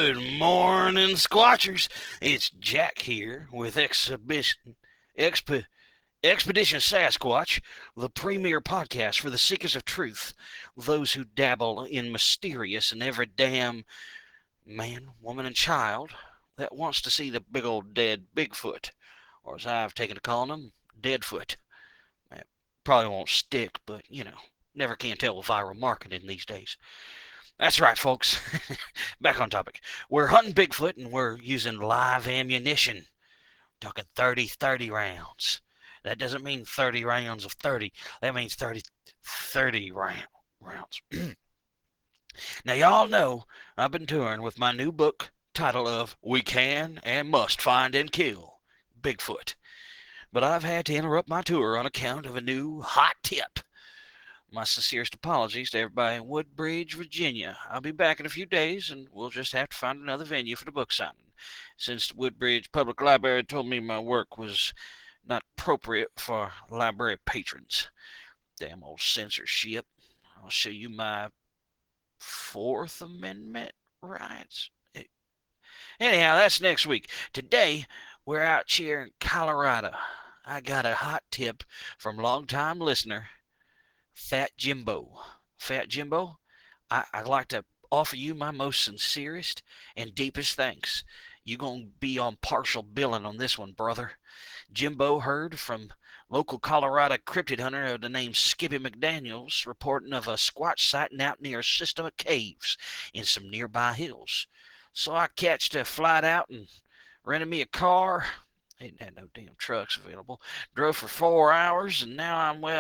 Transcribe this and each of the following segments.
Good morning, Squatchers. It's Jack here with Expedition Sasquatch, the premier podcast for the seekers of truth, those who dabble in mysterious and every damn man, woman, and child that wants to see the big old dead Bigfoot, or as I've taken to calling him, Deadfoot. That probably won't stick, but never can tell with viral marketing these days. That's right, folks. Back on topic. We're hunting Bigfoot and we're using live ammunition. Talking 30 rounds. That doesn't mean 30 rounds of 30. That means 30 rounds. Now, y'all know I've been touring with my new book title of We Can and Must Find and Kill Bigfoot. But I've had to interrupt my tour on account of a new hot tip. My sincerest apologies to everybody in Woodbridge, Virginia. I'll be back in a few days, and we'll just have to find another venue for the book signing, since the Woodbridge Public Library told me my work was not appropriate for library patrons. Damn old censorship. I'll show you my Fourth Amendment rights. Anyhow, that's next week. Today, we're out here in Colorado. I got a hot tip from longtime listener Fat Jimbo. Fat Jimbo, I'd like to offer you my most sincerest and deepest thanks. You're going to be on partial billing on this one, brother. Jimbo heard from local Colorado cryptid hunter of the name Skippy McDaniels reporting of a Squatch sighting out near a system of caves in some nearby hills. So I catched a flight out and rented me a car. Ain't had no damn trucks available. Drove for 4 hours, and now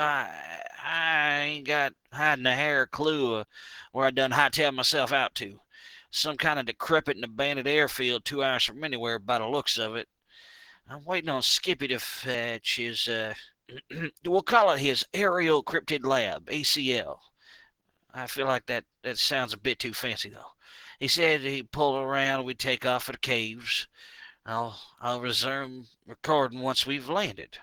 I ain't got hiding a hair clue of where I done hightailed myself out to. Some kind of decrepit and abandoned airfield 2 hours from anywhere by the looks of it. I'm waiting on Skippy to fetch his, we'll call it his Aerial Cryptid Lab, ACL. I feel like that sounds a bit too fancy, though. He said he'd pull around and we'd take off for the caves. I'll resume recording once we've landed.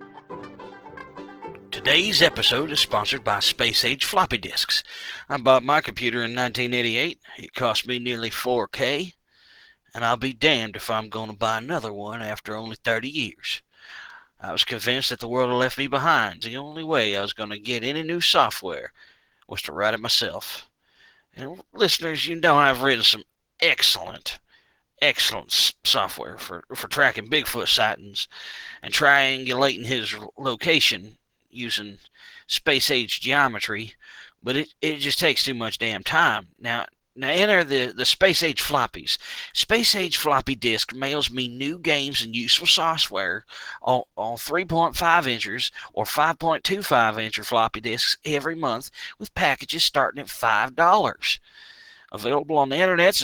Today's episode is sponsored by Space Age floppy disks. I bought my computer in 1988. It cost me nearly $4,000, and I'll be damned if I'm going to buy another one after only 30 years. I was convinced that the world had left me behind. The only way I was going to get any new software was to write it myself. And listeners, you know I've written some excellent software for tracking Bigfoot sightings and triangulating his location using space age geometry, but it just takes too much damn time. Now enter the space age floppies. Space age floppy disk mails me new games and useful software on 3.5 inches or 5.25 inch floppy disks every month with packages starting at $5. Available on the internet at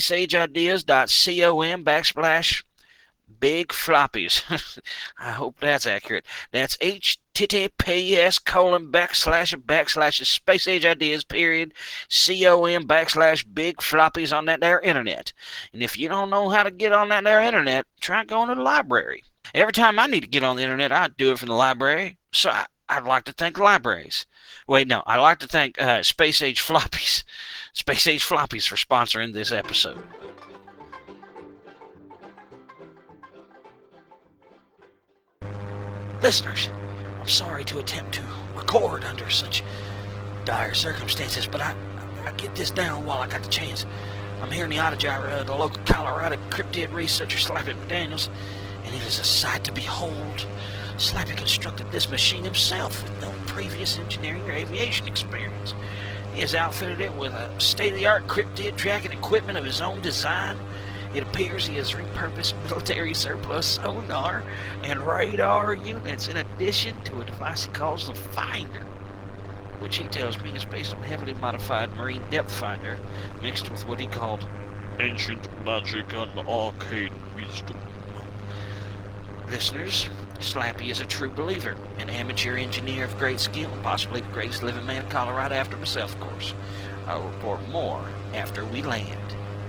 spaceageIdeas.com/big floppies. I hope that's accurate. That's https://spaceageideas.com/big floppies on that there internet. And if you don't know how to get on that there internet, try going to the library. Every time I need to get on the internet, I do it from the library. So I'd like to thank libraries. Wait, no, I'd like to thank Space Age Floppies for sponsoring this episode. Listeners, I'm sorry to attempt to record under such dire circumstances, but I get this down while I got the chance. I'm here in the Autogyro of the local Colorado cryptid researcher Slappy McDaniels, and it is a sight to behold. Slappy constructed this machine himself with no previous engineering or aviation experience. He has outfitted it with a state-of-the-art cryptid tracking equipment of his own design. It appears he has repurposed military surplus sonar and radar units in addition to a device he calls the Finder, which he tells me is based on a heavily modified marine depth finder mixed with what he called ancient magic and arcane wisdom. Listeners, Slappy is a true believer, an amateur engineer of great skill, possibly the greatest living man in Colorado after myself, of course. I'll report more after we land.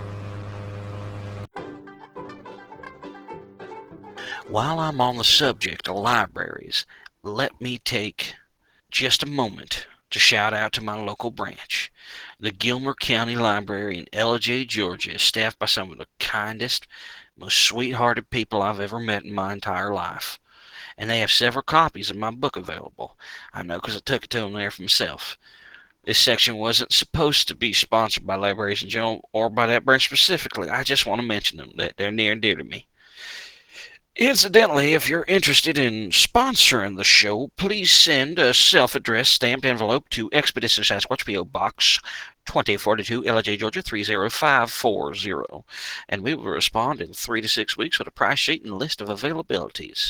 While I'm on the subject of libraries, let me take just a moment to shout out to my local branch. The Gilmer County Library in Ellijay, Georgia is staffed by some of the kindest, most sweethearted people I've ever met in my entire life. And they have several copies of my book available. I know because I took it to them there for myself. This section wasn't supposed to be sponsored by Libraries in general or by that branch specifically. I just want to mention them, that they're near and dear to me. Incidentally, if you're interested in sponsoring the show, please send a self-addressed stamped envelope to Expedition Sasquatch P.O. Box 2042, Ellijay, Georgia 30540, and we will respond in 3 to 6 weeks with a price sheet and list of availabilities.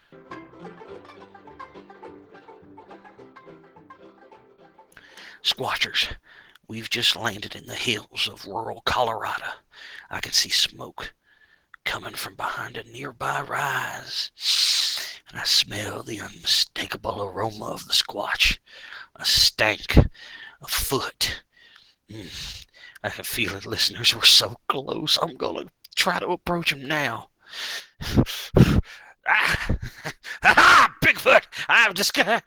Squatchers, we've just landed in the hills of rural Colorado. I can see smoke coming from behind a nearby rise, and I smell the unmistakable aroma of the Squatch, a stank of foot. I can feel it, listeners. We're so close. I'm going to try to approach him now. Bigfoot! I'm just gonna...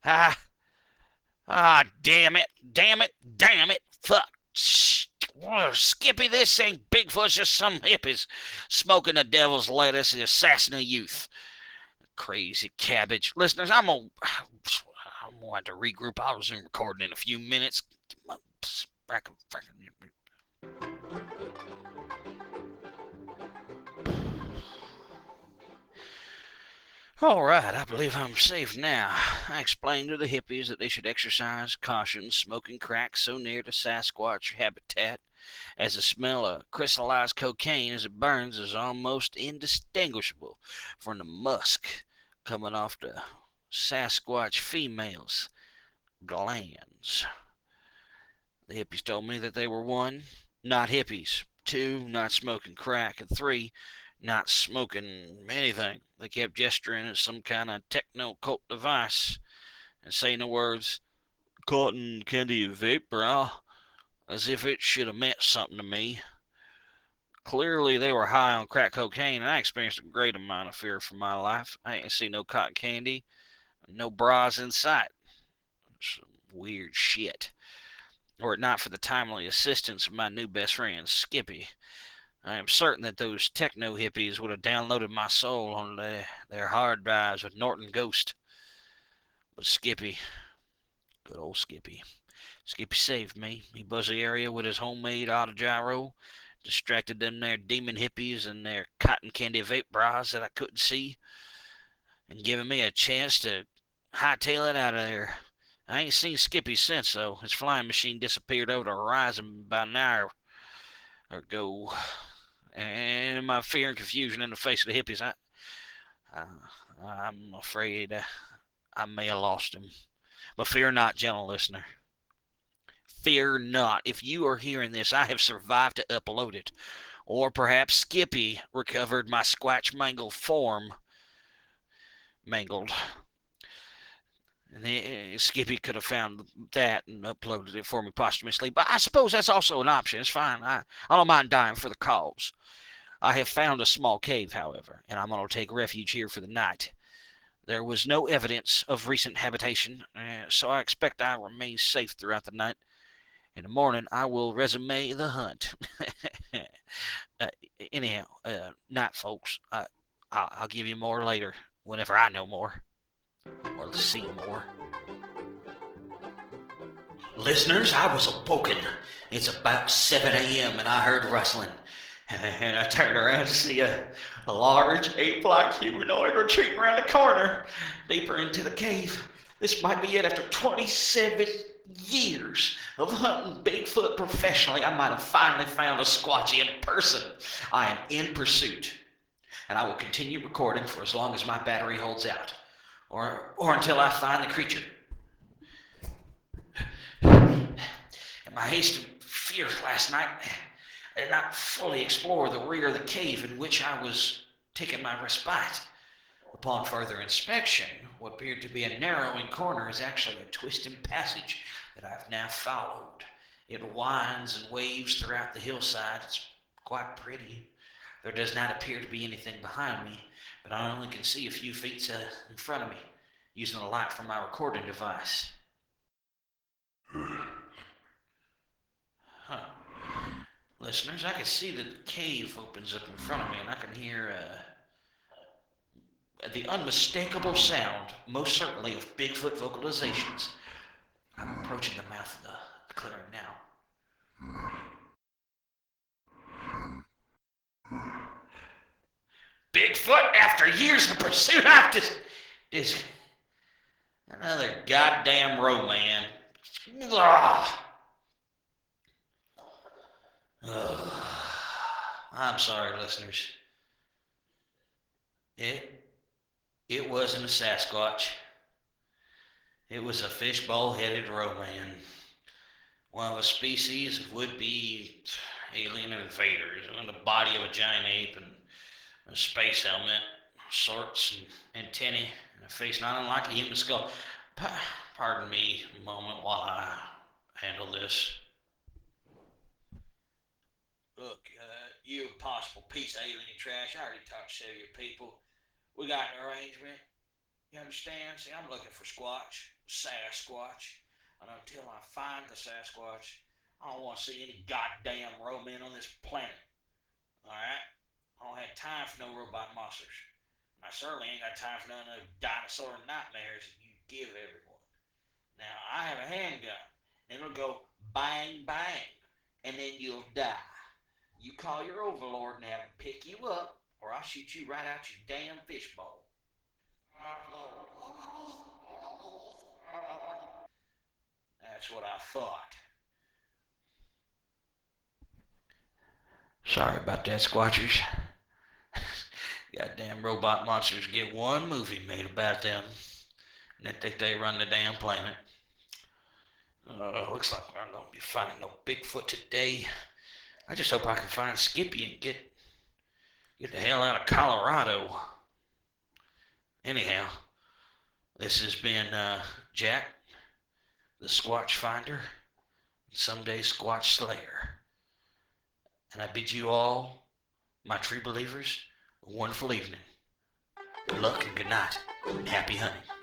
damn it. Damn it. Damn it. Fuck. Skippy, this ain't Bigfoot, just some hippies smoking the devil's lettuce and assassinating youth. Crazy cabbage. Listeners, I'm gonna have to regroup. I'll resume recording in a few minutes. All right, I believe I'm safe now. I explained to the hippies that they should exercise caution smoking crack so near to Sasquatch habitat, as the smell of crystallized cocaine as it burns is almost indistinguishable from the musk coming off the Sasquatch females' glands. The hippies told me that they were 1, not hippies, 2, not smoking crack, and 3, not smoking anything. They kept gesturing at some kind of techno-cult device and saying the words, cotton candy vape, bro, as if it should have meant something to me. Clearly, they were high on crack cocaine, and I experienced a great amount of fear for my life. I ain't seen no cotton candy, no bras in sight. Some weird shit. Were it not for the timely assistance of my new best friend, Skippy, I am certain that those techno hippies would have downloaded my soul on their hard drives with Norton Ghost. But Skippy, good old Skippy saved me. He buzzed the area with his homemade autogyro, distracted them there demon hippies and their cotton candy vape bras that I couldn't see, and giving me a chance to hightail it out of there. I ain't seen Skippy since, though. His flying machine disappeared over the horizon about an hour ago. And in my fear and confusion in the face of the hippies, I'm afraid I may have lost him. But fear not, gentle listener. Fear not. If you are hearing this, I have survived to upload it. Or perhaps Skippy recovered my Squatch mangled form. Mangled. And Skippy could have found that and uploaded it for me posthumously. But I suppose that's also an option. It's fine. I don't mind dying for the cause. I have found a small cave, however, and I'm going to take refuge here for the night. There was no evidence of recent habitation, so I expect I remain safe throughout the night. In the morning, I will resume the hunt. Anyhow, night, folks. I'll give you more later, whenever I know more, or see more. Listeners, I was awoken. It's about 7 a.m. and I heard rustling. And I turned around to see a large ape-like humanoid retreating around the corner, deeper into the cave. This might be it. After 27 years of hunting Bigfoot professionally, I might have finally found a Squatchy in person. I am in pursuit, and I will continue recording for as long as my battery holds out, or until I find the creature. In my haste and fear last night, I did not fully explore the rear of the cave in which I was taking my respite. Upon further inspection, what appeared to be a narrowing corner is actually a twisting passage that I've now followed. It winds and waves throughout the hillside. It's quite pretty. There does not appear to be anything behind me, but I only can see a few feet in front of me, using the light from my recording device. Listeners, I can see that the cave opens up in front of me, and I can hear the unmistakable sound, most certainly of Bigfoot vocalizations. I'm approaching the mouth of the clearing now. Bigfoot, after years of pursuit, I've just another goddamn roman. Ugh. Ugh. I'm sorry, listeners. It wasn't a Sasquatch. It was a fishbowl-headed roman, one of a species of would-be alien invaders with the body of a giant ape and a space helmet, sorts and antennae, and a face not unlike a human skull. Pardon me a moment while I handle this. Look, you possible piece of alien trash. I already talked to several people. We got an arrangement. You understand? See, I'm looking for Sasquatch. And until I find the Sasquatch, I don't want to see any goddamn roman on this planet. Alright? I don't have time for no robot monsters. I certainly ain't got time for none of those dinosaur nightmares that you give everyone. Now, I have a handgun, and it'll go bang, bang, and then you'll die. You call your overlord and have him pick you up, or I'll shoot you right out your damn fishbowl. That's what I thought. Sorry about that, Squatchers. Goddamn robot monsters get one movie made about them, and they think they run the damn planet. Looks like I'm gonna be finding no Bigfoot today. I just hope I can find Skippy and get the hell out of Colorado. Anyhow, this has been Jack, the Squatch Finder, and someday Squatch Slayer. And I bid you all, my true believers, a wonderful evening. Good luck and good night, and happy hunting.